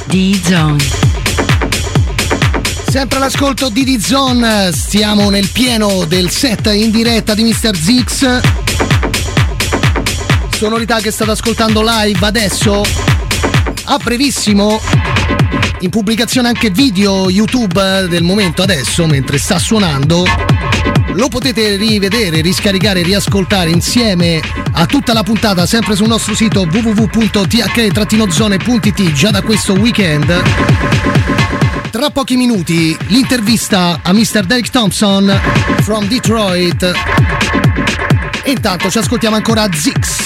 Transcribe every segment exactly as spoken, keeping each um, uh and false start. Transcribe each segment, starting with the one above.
D-Zone. Sempre all'ascolto di D-Zone, stiamo nel pieno del set in diretta di mister Zix. Sonorità che state ascoltando live adesso. A brevissimo in pubblicazione anche video YouTube del momento adesso, mentre sta suonando. Lo potete rivedere, riscaricare, riascoltare insieme a tutta la puntata sempre sul nostro sito w w w punto t h zone punto i t già da questo weekend. Tra pochi minuti l'intervista a mister Derek Thompson from Detroit. E intanto ci ascoltiamo ancora Zix.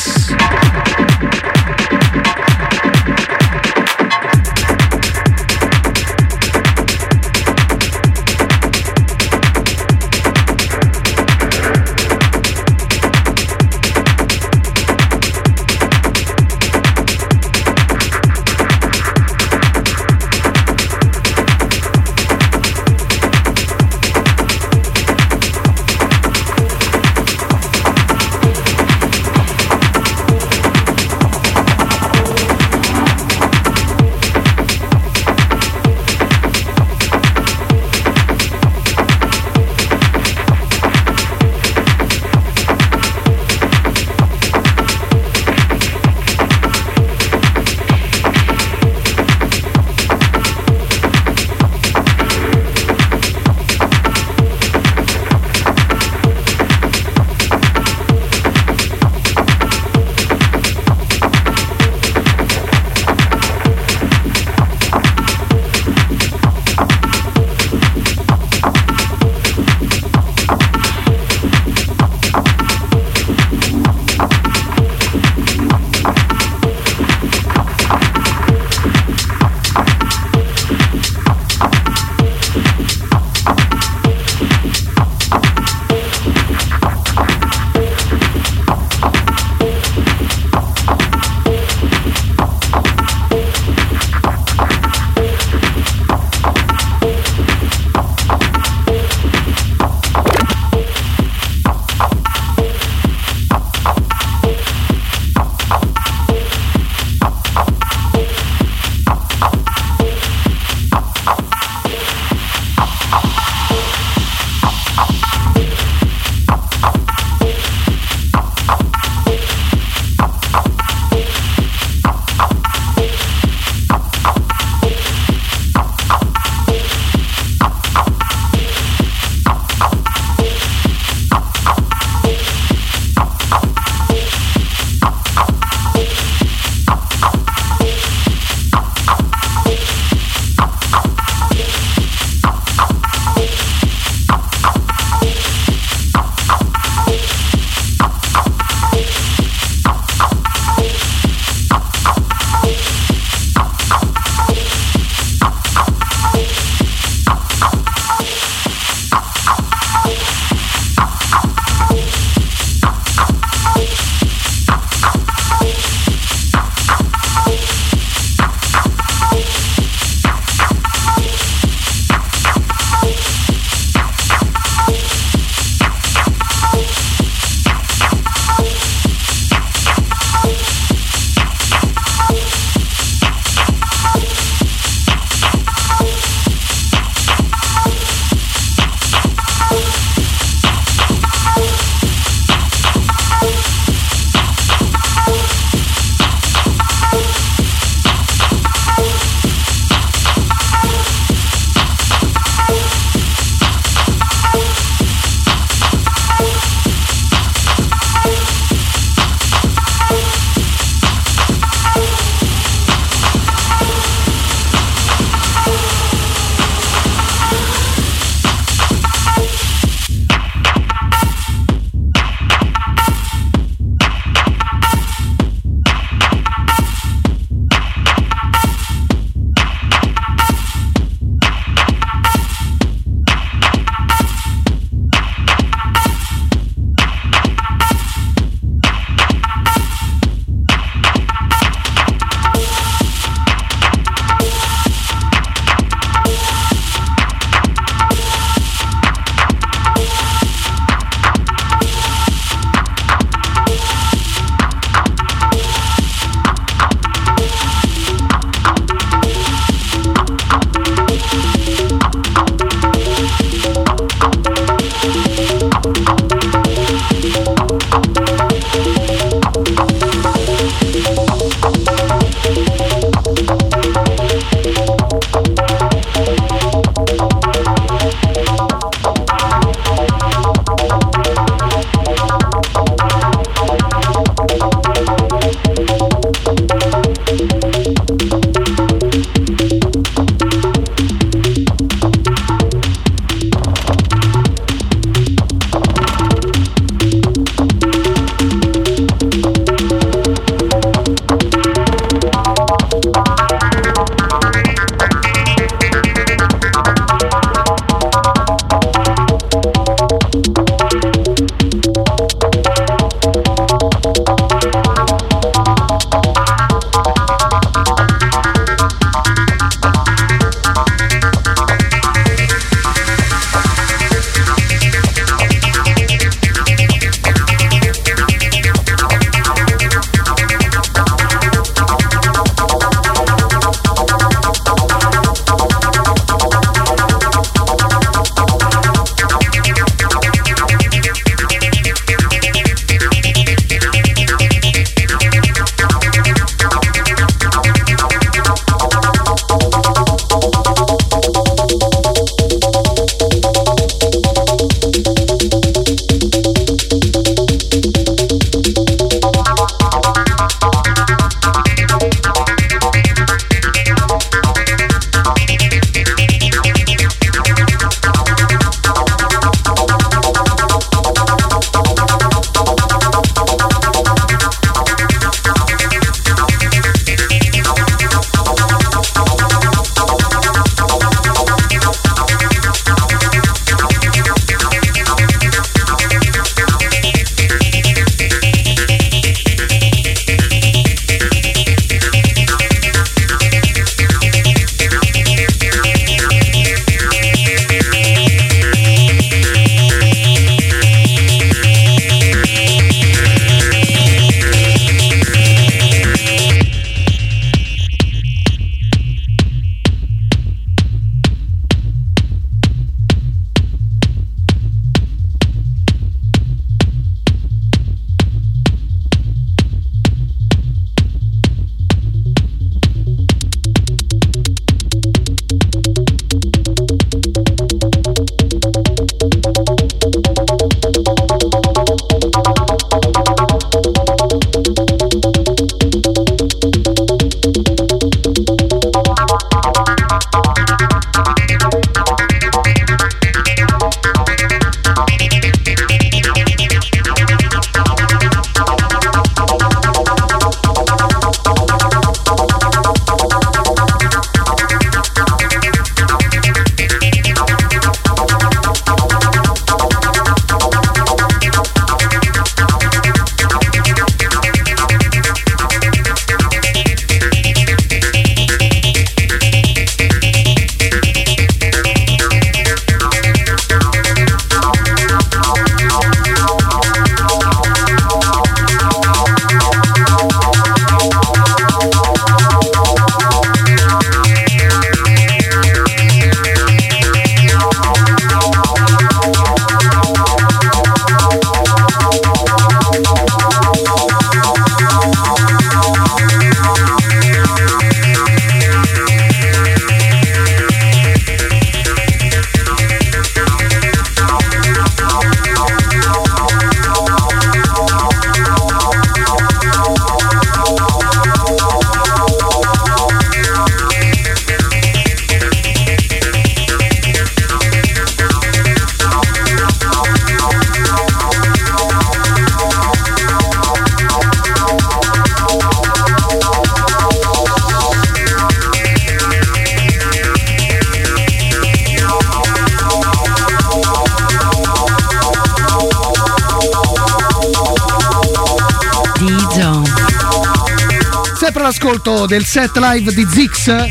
Ascolto del set live di Zix.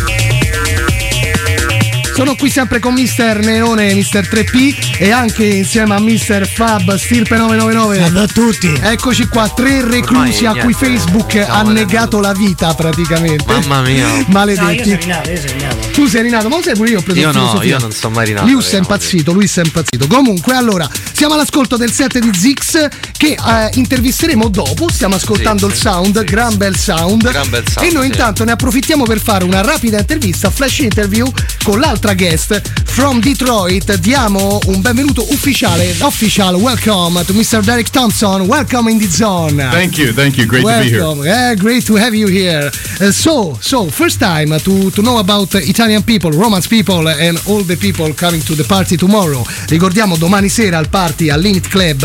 Sono qui sempre con mister Neone, mister tre P e anche insieme a mister Fab Stirpe nove nove nove. Salve a tutti. Eccoci qua, tre reclusi a cui Facebook no, ha negato la vita praticamente. Mamma mia. Maledetti. No, io sono rinato, io sono rinato. Tu sei rinato, ma lo sai pure io ho preso Io il no, filosofia. io non sono mai rinato. Luis è impazzito, Luis è impazzito. Comunque, allora, siamo all'ascolto del set di Zix che eh, intervisteremo dopo. Stiamo ascoltando sì, il sound, sì, gran, bel sound. gran bel sound. E noi sì. intanto ne approfittiamo per fare una rapida intervista, flash interview con l'altra guest from Detroit. Diamo un benvenuto ufficiale, official welcome to mister Derek Thompson. Welcome in the zone. Thank you, thank you. Great welcome. to be here. Yeah, great to have you here. Uh, so, so first time to to know about uh, Italian people, Romance people, and all the people coming to the party tomorrow. Ricordiamo domani sera al party al Limit Club.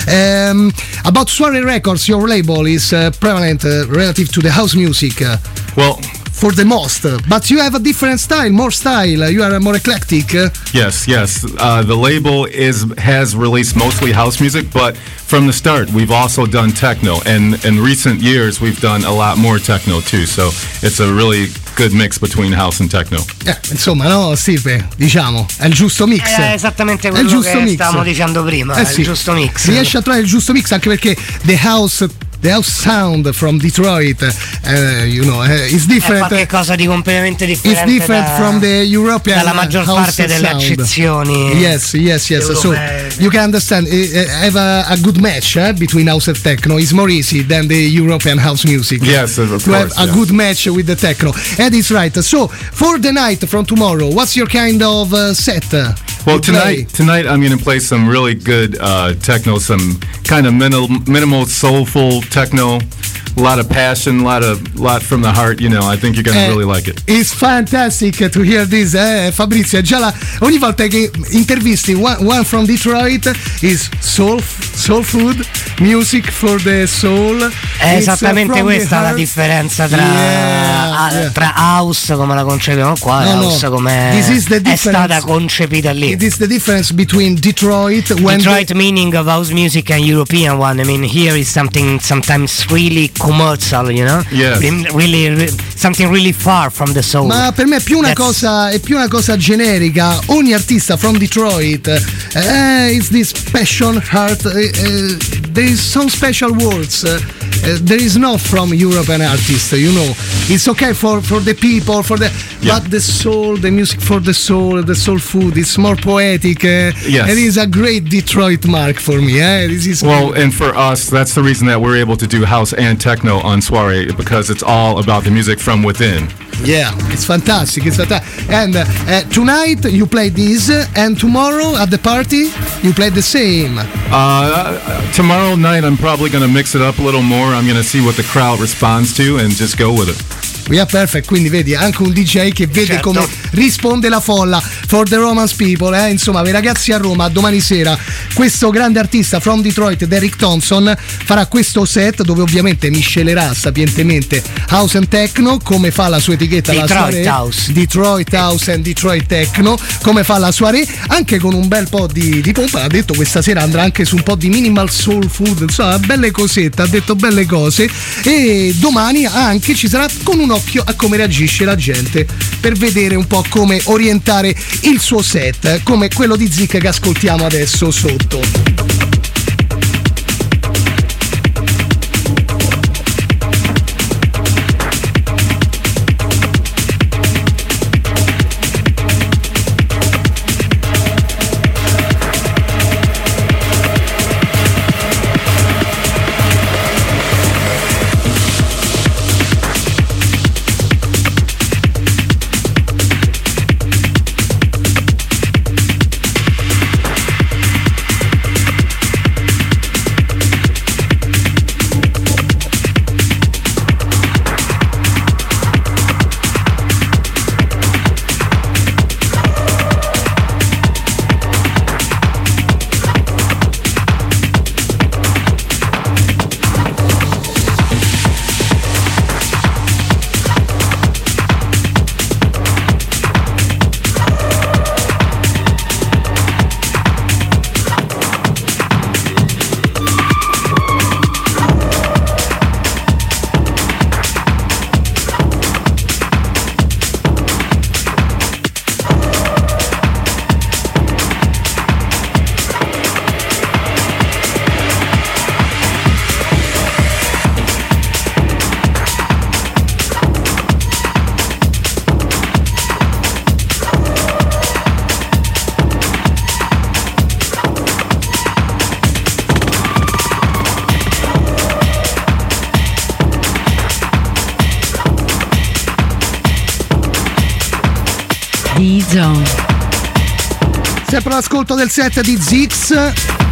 Um, about Soiree Records, your label is uh, prevalent uh, relative to the house music. Uh, well. For the most, but you have a different style, more style. You are more eclectic. Yes, yes. Uh, the label is has released mostly house music, but from the start, we've also done techno, and in recent years, we've done a lot more techno too. So it's a really good mix between house and techno. Eh, insomma, no, Steve, diciamo, è il giusto mix. È esattamente quello è il giusto che mix. stavamo dicendo prima, eh è sì. il giusto mix. Riesci a trovare il giusto mix anche perché the house The house sound from Detroit, uh, you know, uh, is different. È qualche cosa di completamente differente. It's different da, from the European dalla maggior parte delle sound. accezioni. Yes, yes, yes. Europee. So you can understand. Uh, have a, a good match eh, between house and techno. It's more easy than the European house music. Yes, of course. To have a yeah. good match with the techno. And it's right. So for the night from tomorrow, what's your kind of uh, set? Well, tonight, tonight I'm going to play some really good uh, techno, some kind of minimal, minimal, soulful techno. A lot of passion, a lot of lot from the heart. You know, I think you're going to eh, really like it. It's fantastic to hear this, eh, Fabrizio. Già la, ogni volta che intervisti one, one from Detroit is soul, soul food, music for the soul. È esattamente questa la differenza tra, yeah, a, yeah. tra house come la concepiamo qua e no, house no. come è stata concepita lì. It is the difference between Detroit when Detroit the, meaning of house music and European one. I mean, here is something sometimes really commercial, you know? Yes. Really, really something really far from the soul. Ma per me è più una That's... cosa è più una cosa generica. Ogni artista from Detroit uh, is this passion heart. Uh, uh, there is some special words. Uh, uh, there is no from European artist, you know. It's okay for, for the people, for the yeah. but the soul, the music for the soul, the soul food. It's more poetic. Uh, yes. It is a great Detroit mark for me. Eh? This is well, and for us, that's the reason that we're able to do house and techno on Soiree, because it's all about the music from within. Yeah, it's fantastic. It's fantastic. And uh, tonight you play this, and tomorrow at the party you play the same. Uh, tomorrow night I'm probably going to mix it up a little more. I'm going to see what the crowd responds to and just go with it. We are perfect, quindi vedi anche un D J che vede certo. come risponde la folla. For the Romance people, eh? Insomma, i ragazzi a Roma domani sera questo grande artista from Detroit, Derek Thompson, farà questo set dove ovviamente miscelerà sapientemente house and techno, come fa la sua etichetta Detroit la soirée, House Detroit House and Detroit Techno, come fa la soirée, anche con un bel po' di, di pompa. Ha detto questa sera andrà anche su un po' di minimal soul food, insomma belle cosette, ha detto belle cose. E domani anche ci sarà con un occhio a come reagisce la gente per vedere un po' come orientare il suo set, come quello di Zic che ascoltiamo adesso sotto. D-Zone. Sempre l'ascolto del set di Zix.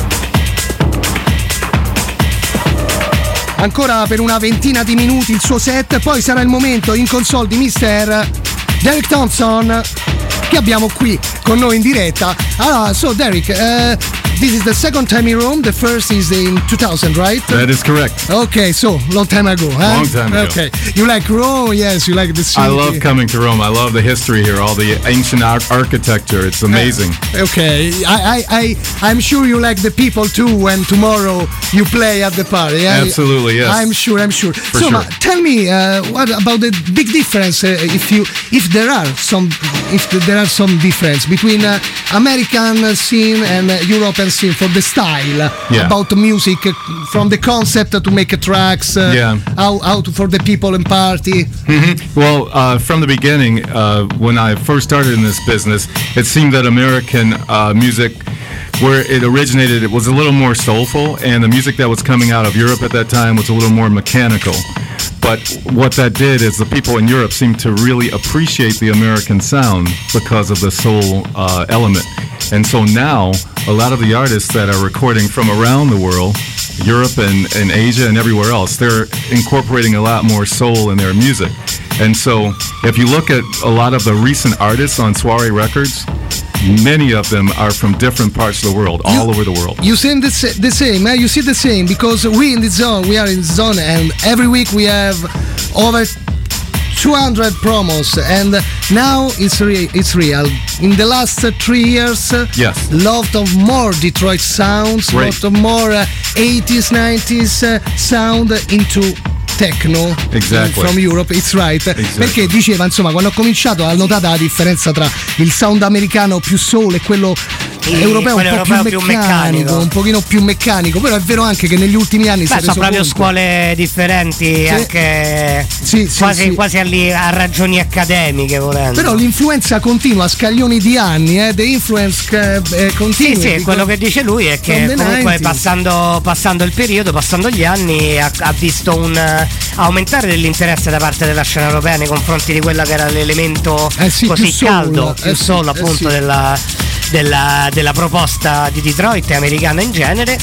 Ancora per una ventina di minuti il suo set, poi sarà il momento in console di mister Derek Thompson, che abbiamo qui con noi in diretta. Allora, so Derek, uh, this is the second time in Rome. The first is in two thousand, right? That is correct. Okay, so long time ago, huh? Long time ago. Okay, you like Rome? Yes, you like the city. I love coming to Rome. I love the history here, all the ancient ar- architecture. It's amazing. Uh, okay, I, I, I, I'm sure you like the people too. When tomorrow you play at the party. I, Absolutely, yes. I'm sure. I'm sure. For so, sure. uh, tell me, uh, what about the big difference? Uh, if you, if there are some, if there are some difference between uh, American scene and uh, European scene for the style, yeah. about the music, uh, from the concept to make tracks, uh, yeah. how, how to, for the people in party. Mm-hmm. Well, uh, from the beginning, uh, when I first started in this business, it seemed that American uh, music, where it originated, it was a little more soulful, and the music that was coming out of Europe at that time was a little more mechanical. But what that did is the people in Europe seemed to really appreciate the American sound because of the soul uh, element. And so now, a lot of the artists that are recording from around the world, Europe and, and Asia and everywhere else, they're incorporating a lot more soul in their music. And so if you look at a lot of the recent artists on Soiree Records, many of them are from different parts of the world, all you, over the world. You see the, the same, eh? You see the same, because we in the zone, we are in the zone, and every week we have over two hundred promos, and now it's re- it's real. In the last uh, three years, yes, lot of more Detroit sounds, Great. lot of more uh, eighties, nineties uh, sound into techno. Exactly. From Europe, it's right. Exactly. Perché diceva, insomma, quando ho cominciato ha notato la differenza tra il sound americano più soul e quello Sì, europeo un po' europeo più, più meccanico, meccanico, un pochino più meccanico, però è vero anche che negli ultimi anni Beh, si è reso sono proprio conto. scuole differenti, Sì. anche Sì, sì, quasi, sì. quasi alli- a ragioni accademiche, volendo. Però l'influenza continua a scaglioni di anni, eh, the influence eh, Sì, continua. sì, quello che dice lui è che From the comunque nineties. passando, passando il periodo, passando gli anni, ha, ha visto un uh, aumentare dell'interesse da parte della scena europea nei confronti di quella che era l'elemento Eh sì, così più soul, caldo, eh più sì, solo eh appunto sì. della, della, della proposta di Detroit e americana in genere.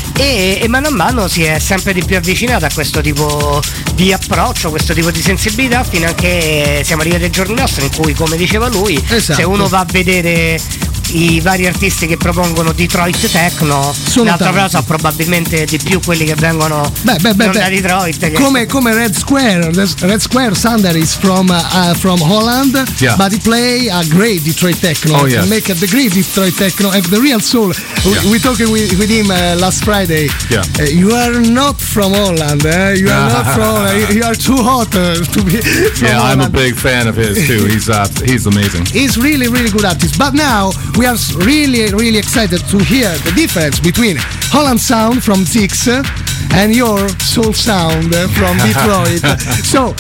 E, e mano a mano si è sempre di più avvicinato a questo tipo di approccio, questo tipo di sensibilità, fino a che siamo arrivati ai giorni nostri in cui, come diceva lui, Esatto. se uno va a vedere i vari artisti che propongono Detroit Techno, Sono l'altra tanti. cosa probabilmente di più quelli che vengono Beh, beh, beh, non da beh. Detroit, che- Come, come Red Square, Red Square Sander is from uh, from Holland, Yeah. but he play a great Detroit techno. Oh, yes. Make the great Detroit techno, have the real soul. We, Yeah. we talked with, with him uh, last Friday. Yeah. Uh, you are not from Holland. Eh? You are not from. Uh, you are too hot uh, to be from Yeah, I'm a Holland. big fan of his too. He's uh, he's amazing. He's really, really good artist. But now we are really, really excited to hear the difference between Holland sound from Zix and your soul sound uh, from Detroit. So,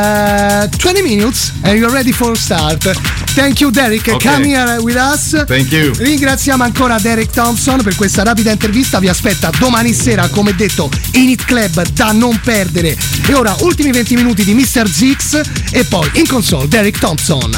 uh, twenty minutes and you're ready for start. Thank you, Derek. Okay. Come here with us. Thank you. Ringraziamo ancora Derek Thompson per questa rapida intervista. Vi aspetta domani sera, come detto, in Hit Club da non perdere. E ora, ultimi venti minuti di mister Zix e poi in console Derek Thompson.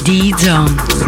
D-Zone.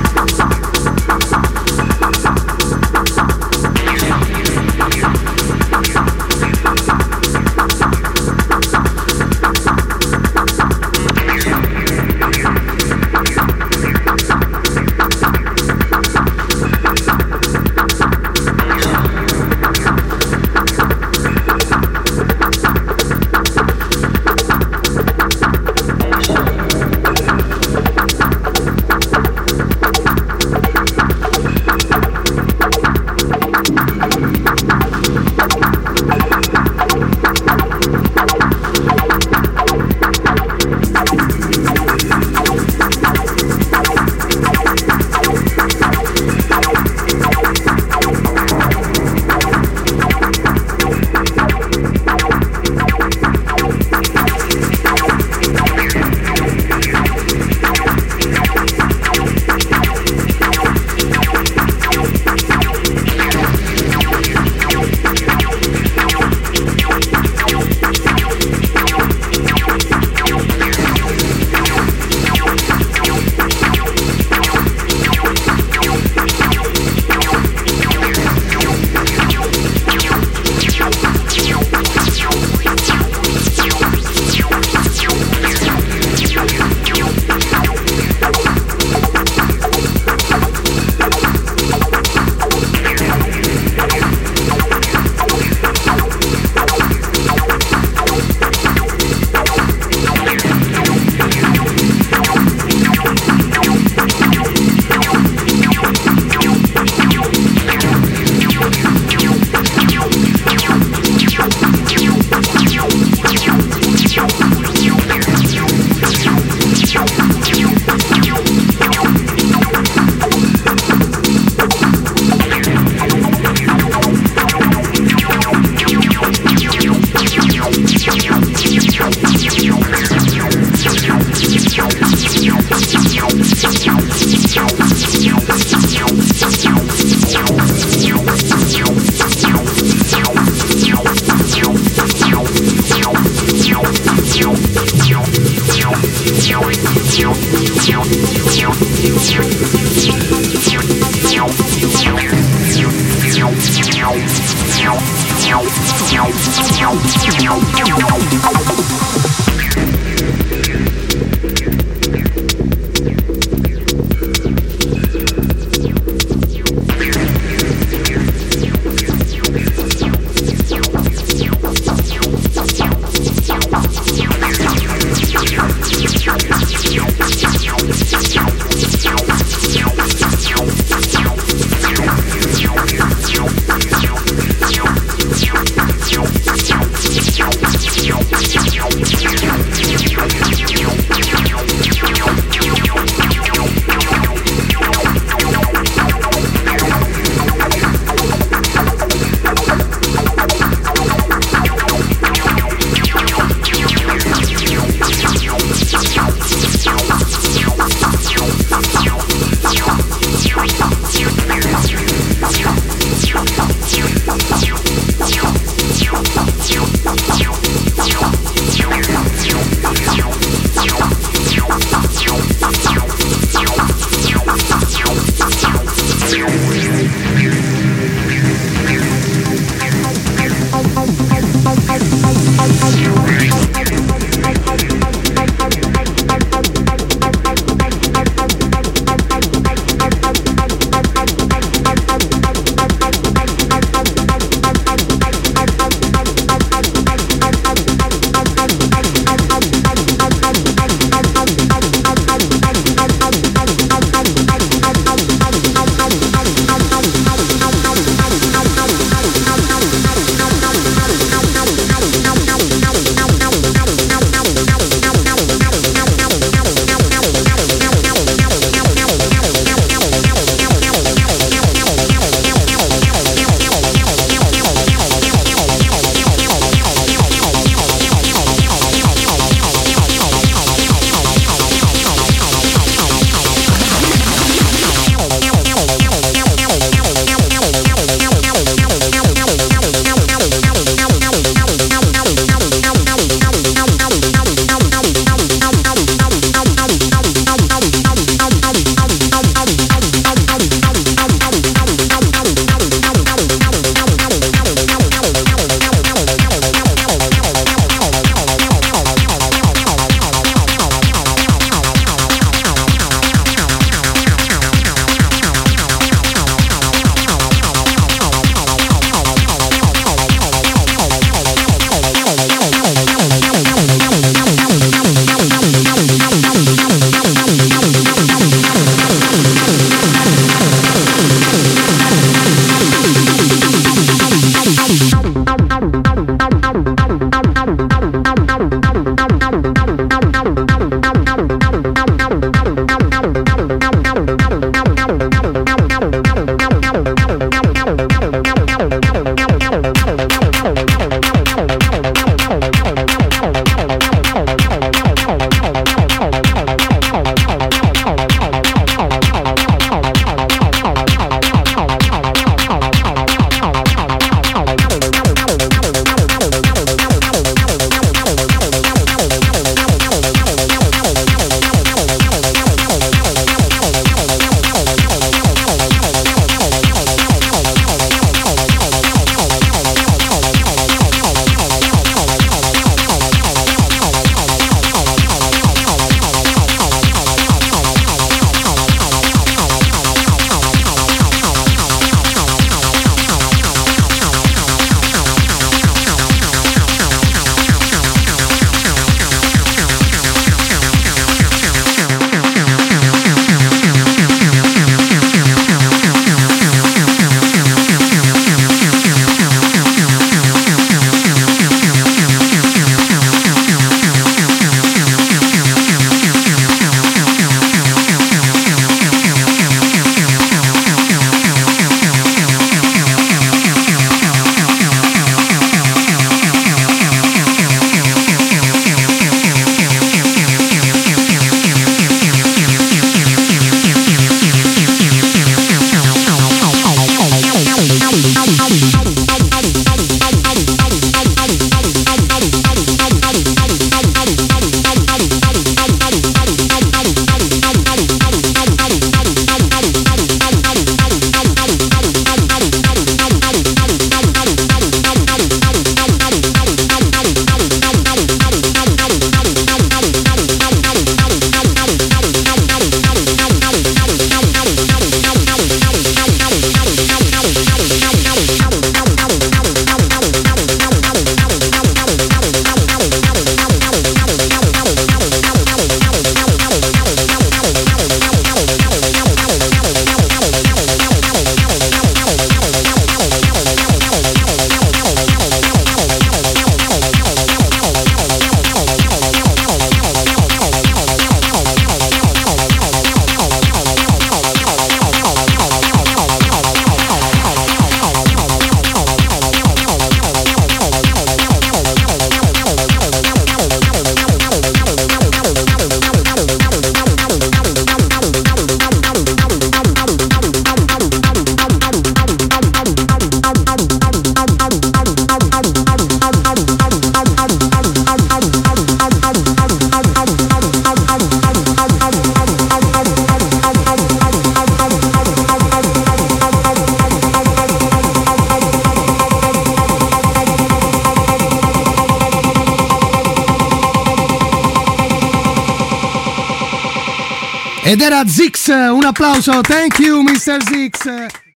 Ed era Zix, un applauso, thank you mister Zix.